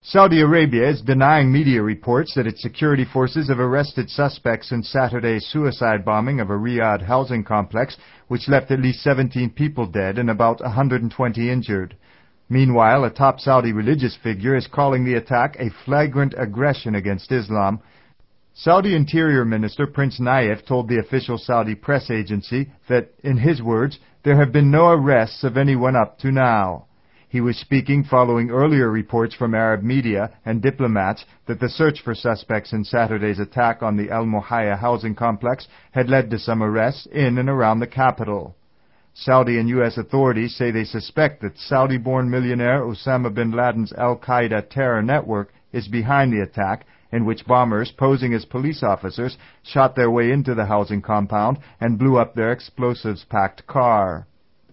Saudi Arabia is denying media reports that its security forces have arrested suspects in Saturday's suicide bombing of a Riyadh housing complex, which left at least 17 people dead and about 120 injured. Meanwhile, a top Saudi religious figure is calling the attack a flagrant aggression against Islam. Saudi Interior Minister Prince Nayef told the official Saudi press agency that, in his words, there have been no arrests of anyone up to now. He was speaking following earlier reports from Arab media and diplomats that the search for suspects in Saturday's attack on the Al Muhayya housing complex had led to some arrests in and around the capital. Saudi and U.S. authorities say they suspect that Saudi-born millionaire Osama bin Laden's al-Qaeda terror network is behind the attack, in which bombers posing as police officers shot their way into the housing compound and blew up their explosives-packed car.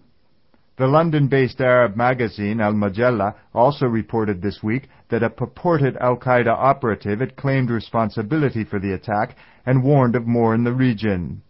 The London-based Arab magazine Al Majalla also reported this week that a purported al-Qaeda operative had claimed responsibility for the attack and warned of more in the region.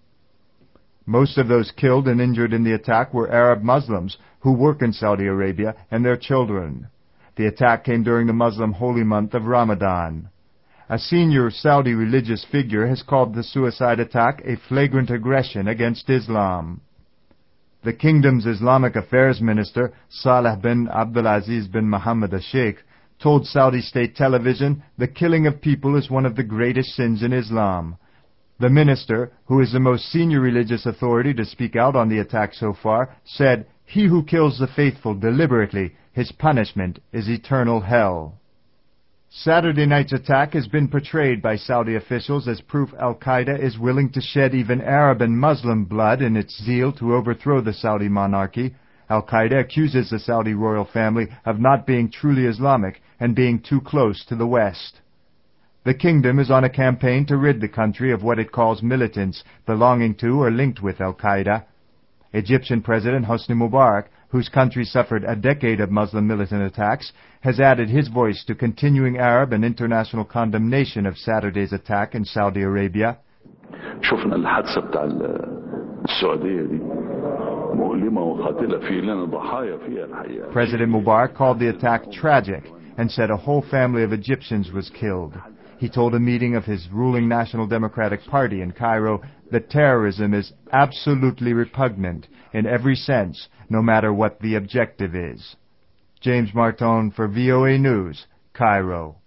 Most of those killed and injured in the attack were Arab Muslims who work in Saudi Arabia and their children. The attack came during the Muslim holy month of Ramadan. A senior Saudi religious figure has called the suicide attack a flagrant aggression against Islam. The kingdom's Islamic Affairs Minister, Saleh bin Abdulaziz bin Mohammed al-Sheikh, told Saudi state television the killing of people is one of the greatest sins in Islam. The minister, who is the most senior religious authority to speak out on the attack so far, said, "He who kills the faithful deliberately, his punishment is eternal hell." Saturday night's attack has been portrayed by Saudi officials as proof al-Qaeda is willing to shed even Arab and Muslim blood in its zeal to overthrow the Saudi monarchy. Al-Qaeda accuses the Saudi royal family of not being truly Islamic and being too close to the West. The kingdom is on a campaign to rid the country of what it calls militants belonging to or linked with al-Qaeda. Egyptian President Hosni Mubarak, whose country suffered a decade of Muslim militant attacks, has added his voice to continuing Arab and international condemnation of Saturday's attack in Saudi Arabia. شفنا الحادثة بتاع السعودية دي مؤلمة وقاتلة في لنا ضحايا فيها الحقيقة. President Mubarak called the attack tragic and said a whole family of Egyptians was killed. He told a meeting of his ruling National Democratic Party in Cairo that terrorism is absolutely repugnant in every sense, no matter what the objective is. James Martone for VOA News, Cairo.